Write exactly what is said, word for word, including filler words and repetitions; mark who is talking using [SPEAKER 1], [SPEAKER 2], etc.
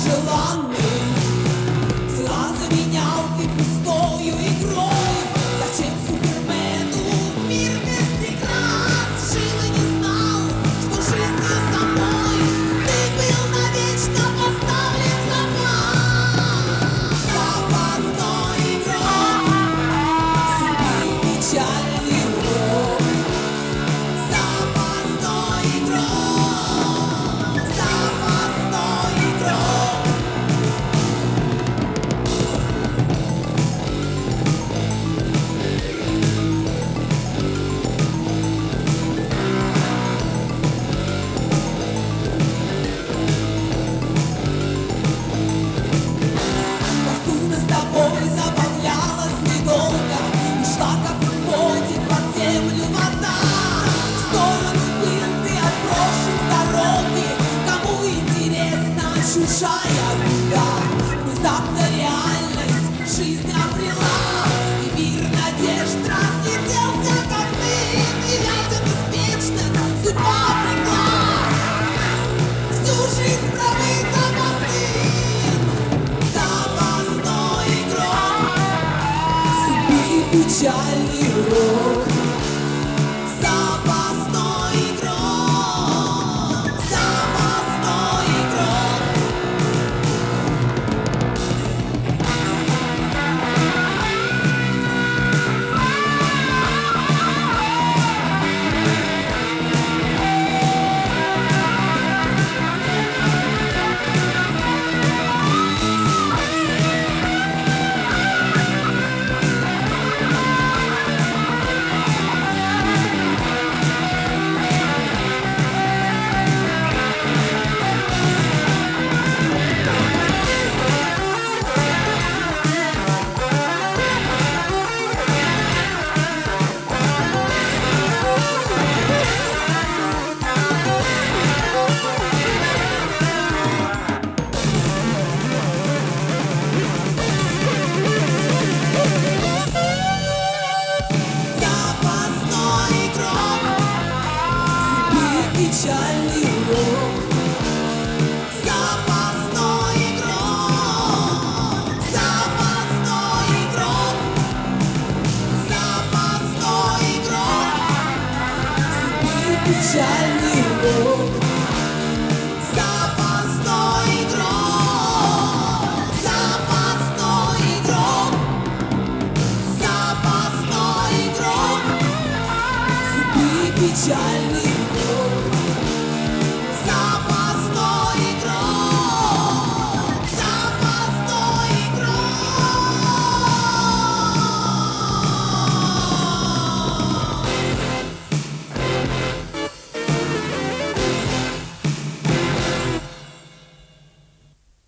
[SPEAKER 1] желанный. Дела заменял ты пустою игрой. Зачем Супермену мир без преград? Жил и не знал, что жизнью самой ты был навечно поставлен в запас. Запасной игрок, судьбы печальный урок. Запасной игрок, запасной игрок. Фортуна с тобой забавлялась недолго, ушла, как уходит под землю вода. В сторону был ты отброшен с дороги, кому интересна чужая беда. Внезапно реальность жизнь обрела, и мир надежд разлетелся, как дым. И вязя беспечность судьба обрекла всю жизнь пробыть запасным. Запасной игрок, судьбы печальный урок. Запасной игрок, запасной игрок. Запасной игрок, судьбы печальный урок. Запасной игрок, запасной игрок, запасной игрок, судьбы печальный урок. Запасной игрок, запасной игрок, запасной игрок, судьбы печальный.